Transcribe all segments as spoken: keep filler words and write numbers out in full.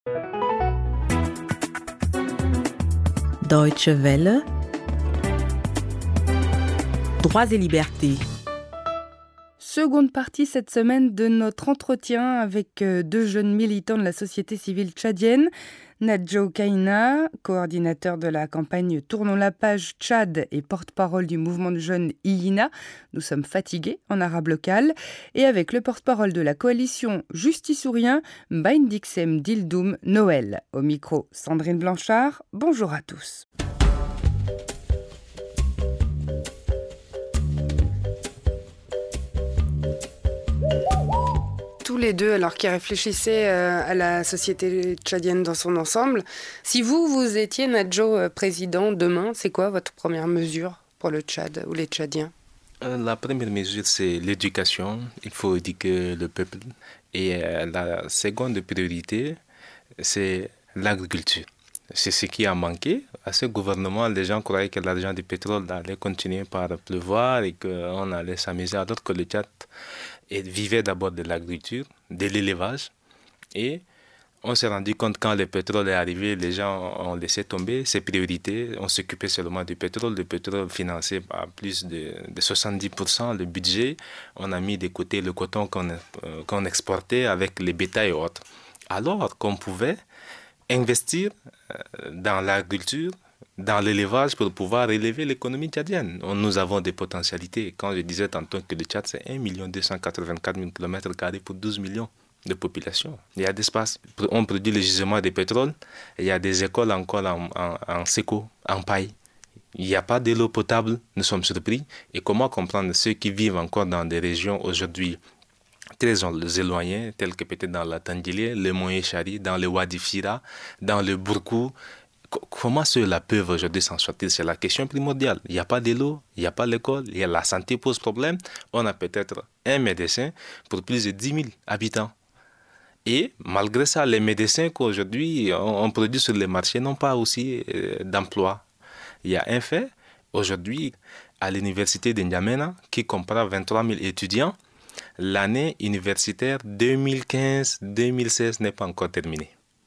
Deutsche Welle, droits et libertés. Seconde partie cette semaine de notre entretien avec deux jeunes militants de la société civile tchadienne. Nadjo Kaina, coordinateur de la campagne Tournons la page Tchad et porte-parole du mouvement de jeunes Iyina. Nous sommes fatigués en arabe local. Et avec le porte-parole de la coalition Justice ou Rien, Baindixem Dildoum Noël. Au micro, Sandrine Blanchard. Bonjour à tous. Tous les deux, alors qui réfléchissaient euh, à la société tchadienne dans son ensemble. Si vous, vous étiez Nadjo euh, président demain, c'est quoi votre première mesure pour le Tchad ou les Tchadiens ? La première mesure, c'est l'éducation. Il faut éduquer le peuple. Et euh, la seconde priorité, c'est l'agriculture. C'est ce qui a manqué. À ce gouvernement, les gens croyaient que l'argent du pétrole allait continuer par pleuvoir et qu'on allait s'amuser, alors que le Tchad vivait d'abord de l'agriculture, de l'élevage. Et on s'est rendu compte quand le pétrole est arrivé, les gens ont laissé tomber ces priorités. On s'occupait seulement du pétrole. Le pétrole finançait à plus de, de soixante-dix pour cent le budget. On a mis de côté le coton qu'on, euh, qu'on exportait avec les bétails et autres. Alors qu'on pouvait investir dans l'agriculture, dans l'élevage pour pouvoir élever l'économie tchadienne. Nous avons des potentialités. Quand je disais tantôt que le Tchad, c'est un million deux cent quatre-vingt-quatre mille kilomètres carrés pour douze millions de population. Il y a d'espace. On produit le gisement de pétrole. Il y a des écoles encore en, en, en séco, en paille. Il n'y a pas de l'eau potable. Nous sommes surpris. Et comment comprendre ceux qui vivent encore dans des régions aujourd'hui très éloignés, tels que peut-être dans la Tandjilé, le Moyen-Chari, dans le Wadi Fira, dans le Bourkou. Comment ceux-là peuvent aujourd'hui s'en sortir? C'est la question primordiale. Il n'y a pas de l'eau, il n'y a pas l'école, il y a la santé pose problème. On a peut-être un médecin pour plus de dix mille habitants. Et malgré ça, les médecins qu'aujourd'hui on, on produit sur les marchés n'ont pas aussi euh, d'emploi. Il y a un fait, aujourd'hui, à l'université de N'Djamena, qui comprend vingt-trois mille étudiants, l'année universitaire deux mille quinze deux mille seize n'est pas encore terminée.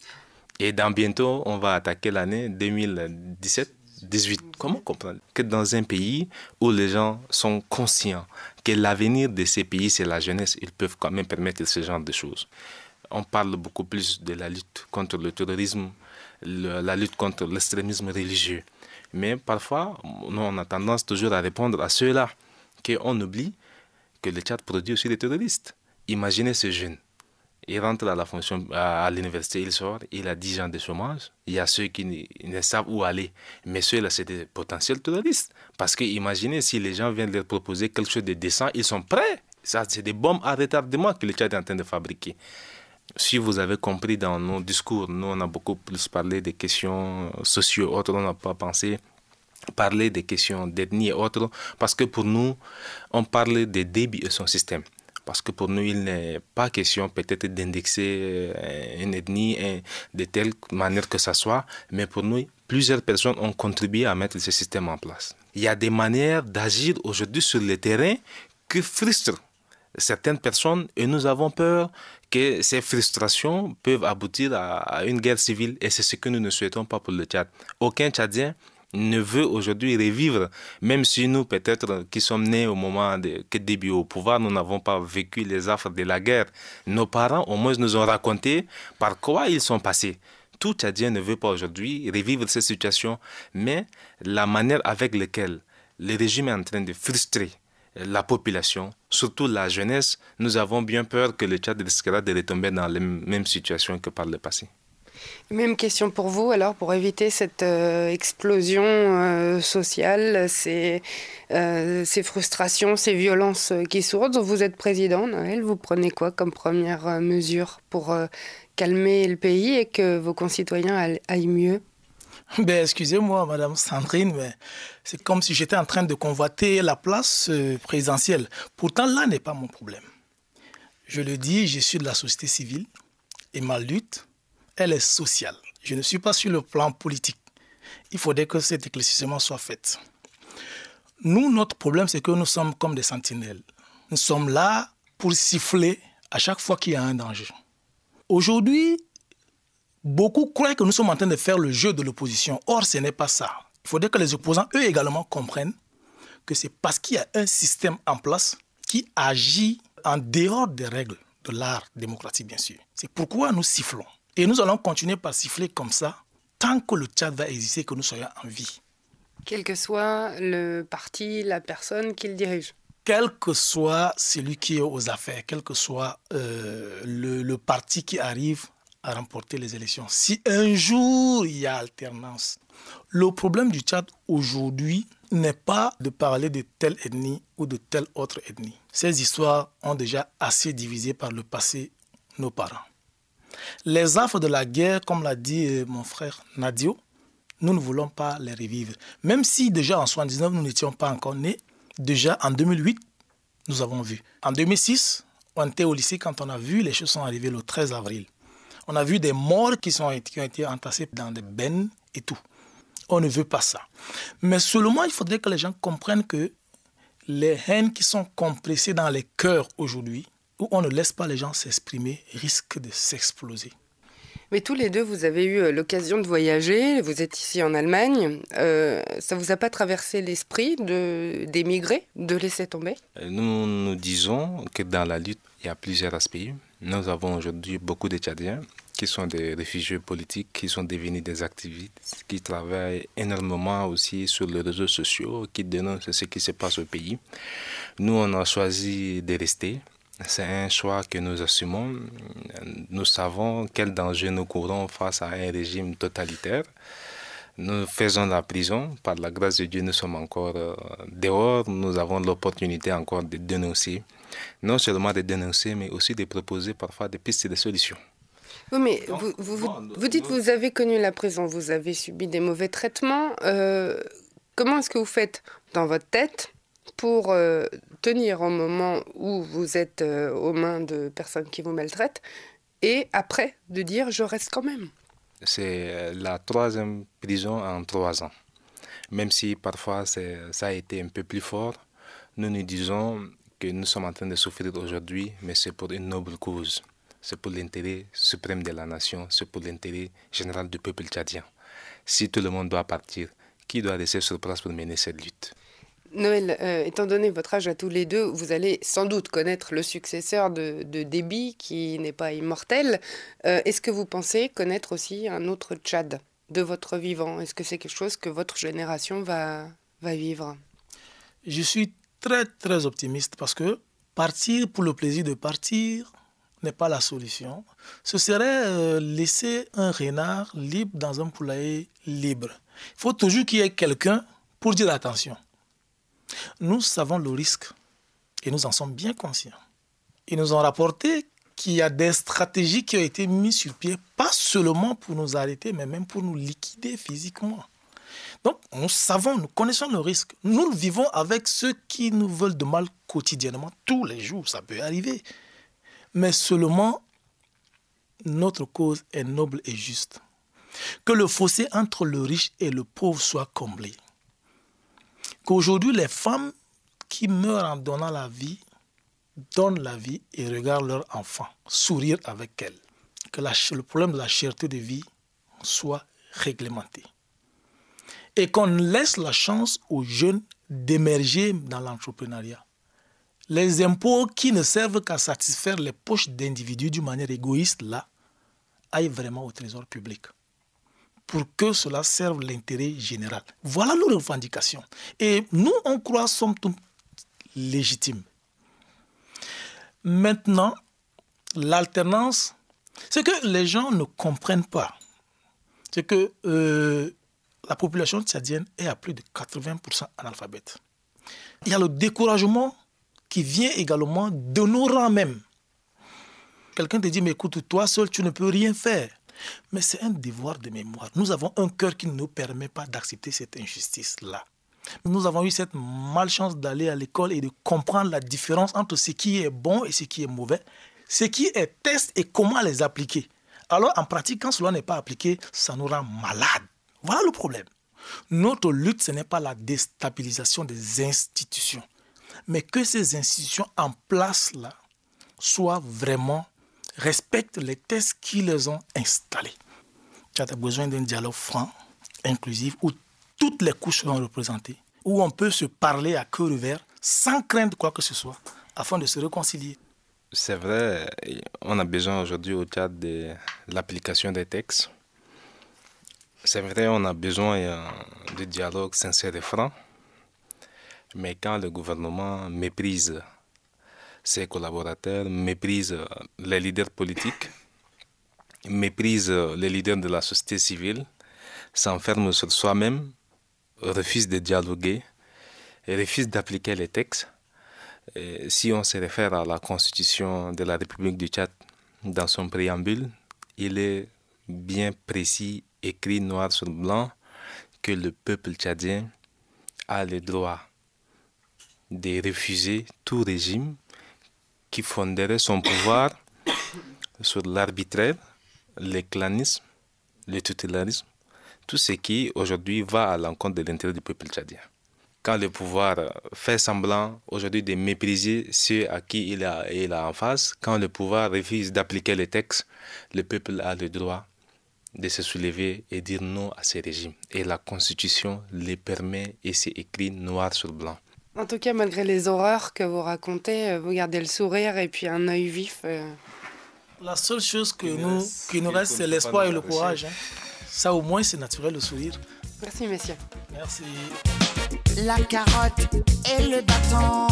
Et dans bientôt, on va attaquer l'année deux mille dix-sept dix-huit. Comment comprendre que dans un pays où les gens sont conscients que l'avenir de ces pays, c'est la jeunesse, ils peuvent quand même permettre ce genre de choses. On parle beaucoup plus de la lutte contre le terrorisme, le, la lutte contre l'extrémisme religieux. Mais parfois, nous, on a tendance toujours à répondre à ceux-là, qu'on oublie que le Tchad produit aussi des terroristes. Imaginez ce jeune. Il rentre à la fonction à l'université, il sort, il a dix ans de chômage. Il y a ceux qui ne, ne savent où aller. Mais ceux-là, c'est des potentiels terroristes. Parce que imaginez si les gens viennent leur proposer quelque chose de décent, ils sont prêts. Ça, c'est des bombes à retardement que le Tchad est en train de fabriquer. Si vous avez compris dans nos discours, nous, on a beaucoup plus parlé des questions sociales, autres, on n'a pas pensé parler des questions d'ethnie et autres. Parce que pour nous, on parle de Déby et son système. Parce que pour nous, il n'est pas question peut-être d'indexer une ethnie de telle manière que ça soit, mais pour nous, plusieurs personnes ont contribué à mettre ce système en place. Il y a des manières d'agir aujourd'hui sur le terrain qui frustrent certaines personnes et nous avons peur que ces frustrations peuvent aboutir à une guerre civile et c'est ce que nous ne souhaitons pas pour le Tchad. Aucun Tchadien ne veut aujourd'hui revivre, même si nous, peut-être, qui sommes nés au moment de, que Déby au pouvoir, nous n'avons pas vécu les affres de la guerre. Nos parents, au moins, nous ont raconté par quoi ils sont passés. Tout Tchadien ne veut pas aujourd'hui revivre cette situation, mais la manière avec laquelle le régime est en train de frustrer la population, surtout la jeunesse, nous avons bien peur que le Tchad risquera de retomber dans les mêmes situations que par le passé. Même question pour vous, alors, pour éviter cette euh, explosion euh, sociale, ces, euh, ces frustrations, ces violences qui sourdent. Vous êtes président, Noël, vous prenez quoi comme première euh, mesure pour euh, calmer le pays et que vos concitoyens aillent mieux? Ben, excusez-moi, Madame Sandrine, mais c'est comme si j'étais en train de convoiter la place euh, présidentielle. Pourtant, là n'est pas mon problème. Je le dis, je suis de la société civile et ma lutte, elle est sociale. Je ne suis pas sur le plan politique. Il faudrait que cet éclaircissement soit fait. Nous, notre problème, c'est que nous sommes comme des sentinelles. Nous sommes là pour siffler à chaque fois qu'il y a un danger. Aujourd'hui, Beaucoup croient que nous sommes en train de faire le jeu de l'opposition. Or, ce n'est pas ça. Il faudrait que les opposants, eux également, comprennent que c'est parce qu'il y a un système en place qui agit en dehors des règles de l'art démocratique, bien sûr. C'est pourquoi nous sifflons. Et nous allons continuer par siffler comme ça tant que le Tchad va exister, que nous soyons en vie. Quel que soit le parti, la personne qui le dirige. Quel que soit celui qui est aux affaires, quel que soit euh, le, le parti qui arrive à remporter les élections. Si un jour il y a alternance, le problème du Tchad aujourd'hui n'est pas de parler de telle ethnie ou de telle autre ethnie. Ces histoires ont déjà assez divisé par le passé nos parents. Les affres de la guerre, comme l'a dit mon frère Nadio, nous ne voulons pas les revivre. Même si déjà en soixante-dix-neuf, nous n'étions pas encore nés, déjà en deux mille huit, nous avons vu. En deux mille six, on était au lycée quand on a vu les choses sont arrivées le treize avril. On a vu des morts qui, sont, qui ont été entassés dans des bennes et tout. On ne veut pas ça. Mais seulement, il faudrait que les gens comprennent que les haines qui sont compressées dans les cœurs aujourd'hui, où on ne laisse pas les gens s'exprimer, risquent de s'exploser. Mais tous les deux, vous avez eu l'occasion de voyager, vous êtes ici en Allemagne. Euh, ça ne vous a pas traversé l'esprit de, d'émigrer, de laisser tomber ? Nous nous disons que dans la lutte, il y a plusieurs aspects. Nous avons aujourd'hui beaucoup de Tchadiens qui sont des réfugiés politiques, qui sont devenus des activistes, qui travaillent énormément aussi sur les réseaux sociaux, qui dénoncent ce qui se passe au pays. Nous, on a choisi de rester. C'est un choix que nous assumons. Nous savons quel danger nous courons face à un régime totalitaire. Nous faisons la prison. Par la grâce de Dieu, nous sommes encore dehors. Nous avons l'opportunité encore de dénoncer. Non seulement de dénoncer, mais aussi de proposer parfois des pistes de solutions. Oui, mais Donc, vous, vous, vous, bon, vous dites que vous avez connu la prison, vous avez subi des mauvais traitements. Euh, comment est-ce que vous faites dans votre tête pour euh, tenir au moment où vous êtes euh, aux mains de personnes qui vous maltraitent et après de dire « je reste quand même ». C'est la troisième prison en trois ans. Même si parfois c'est, ça a été un peu plus fort, nous nous disons que nous sommes en train de souffrir aujourd'hui, mais c'est pour une noble cause. C'est pour l'intérêt suprême de la nation, c'est pour l'intérêt général du peuple tchadien. Si tout le monde doit partir, qui doit rester sur place pour mener cette lutte ? Noël, euh, étant donné votre âge à tous les deux, vous allez sans doute connaître le successeur de, de Déby, qui n'est pas immortel. Euh, est-ce que vous pensez connaître aussi un autre Tchad de votre vivant ? Est-ce que c'est quelque chose que votre génération va, va vivre ? Je suis très, très optimiste parce que partir pour le plaisir de partir n'est pas la solution. Ce serait euh, laisser un renard libre dans un poulailler libre. Il faut toujours qu'il y ait quelqu'un pour dire attention. Nous savons le risque et nous en sommes bien conscients. Ils nous ont rapporté qu'il y a des stratégies qui ont été mises sur pied, pas seulement pour nous arrêter, mais même pour nous liquider physiquement. Donc, nous savons, nous connaissons le risque. Nous vivons avec ceux qui nous veulent de mal quotidiennement, tous les jours, ça peut arriver. Mais seulement, notre cause est noble et juste. Que le fossé entre le riche et le pauvre soit comblé. Qu'aujourd'hui, les femmes qui meurent en donnant la vie, donnent la vie et regardent leurs enfants sourire avec elles. Que la, le problème de la cherté de vie soit réglementé. Et qu'on laisse la chance aux jeunes d'émerger dans l'entrepreneuriat. Les impôts qui ne servent qu'à satisfaire les poches d'individus d'une manière égoïste, là, aillent vraiment au trésor public. Pour que cela serve l'intérêt général. Voilà nos revendications. Et nous, on croit, sommes tous légitimes. Maintenant, l'alternance, ce que les gens ne comprennent pas, c'est que euh, la population tchadienne est à plus de quatre-vingts pour cent analphabète. Il y a le découragement qui vient également de nos rangs même. Quelqu'un te dit, mais écoute, toi seul, tu ne peux rien faire. Mais c'est un devoir de mémoire. Nous avons un cœur qui ne nous permet pas d'accepter cette injustice-là. Nous avons eu cette malchance d'aller à l'école et de comprendre la différence entre ce qui est bon et ce qui est mauvais, ce qui est test et comment les appliquer. Alors, en pratique, quand cela n'est pas appliqué, ça nous rend malades. Voilà le problème. Notre lutte, ce n'est pas la déstabilisation des institutions, mais que ces institutions en place là soient vraiment, respectent les tests qui les ont installés. Tchad a besoin d'un dialogue franc, inclusif, où toutes les couches seront représentées, où on peut se parler à cœur ouvert sans craindre quoi que ce soit, afin de se réconcilier. C'est vrai, on a besoin aujourd'hui au Tchad de l'application des textes. C'est vrai, on a besoin de dialogue sincère et franc. Mais quand le gouvernement méprise ses collaborateurs, méprise les leaders politiques, méprise les leaders de la société civile, s'enferme sur soi-même, refuse de dialoguer, refuse d'appliquer les textes. Et si on se réfère à la Constitution de la République du Tchad, dans son préambule, il est bien précis, écrit noir sur blanc, que le peuple tchadien a le droit de refuser tout régime qui fonderait son pouvoir sur l'arbitraire, le clanisme, le tutélarisme, tout ce qui aujourd'hui va à l'encontre de l'intérêt du peuple tchadien. Quand le pouvoir fait semblant aujourd'hui de mépriser ceux à qui il a, il a en face, quand le pouvoir refuse d'appliquer les textes, le peuple a le droit de se soulever et dire non à ces régimes. Et la Constitution le permet et c'est écrit noir sur blanc. En tout cas, malgré les horreurs que vous racontez, vous gardez le sourire et puis un œil vif. Euh... La seule chose que nous, qui nous reste, c'est l'espoir et le courage. Hein. Ça, au moins, c'est naturel, le sourire. Merci, messieurs. Merci. La carotte et le bâton.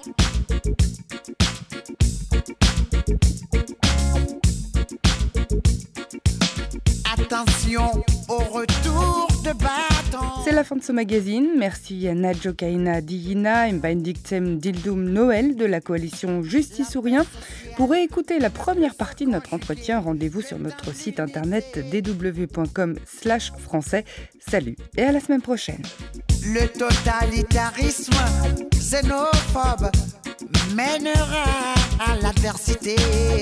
Attention au retour de bâton. C'est la fin de ce magazine. Merci à Nadjo Kaina Diyina et Mbindiktem Dildum Noël de la coalition Justice ou Rien. Pour réécouter la première partie de notre entretien, rendez-vous sur notre site internet d w point com slash français. Salut et à la semaine prochaine. Le totalitarisme xénophobe mènera à l'adversité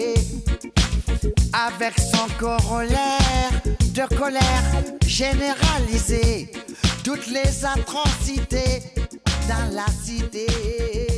avec son corollaire de colère généralisée, toutes les atrocités dans la cité.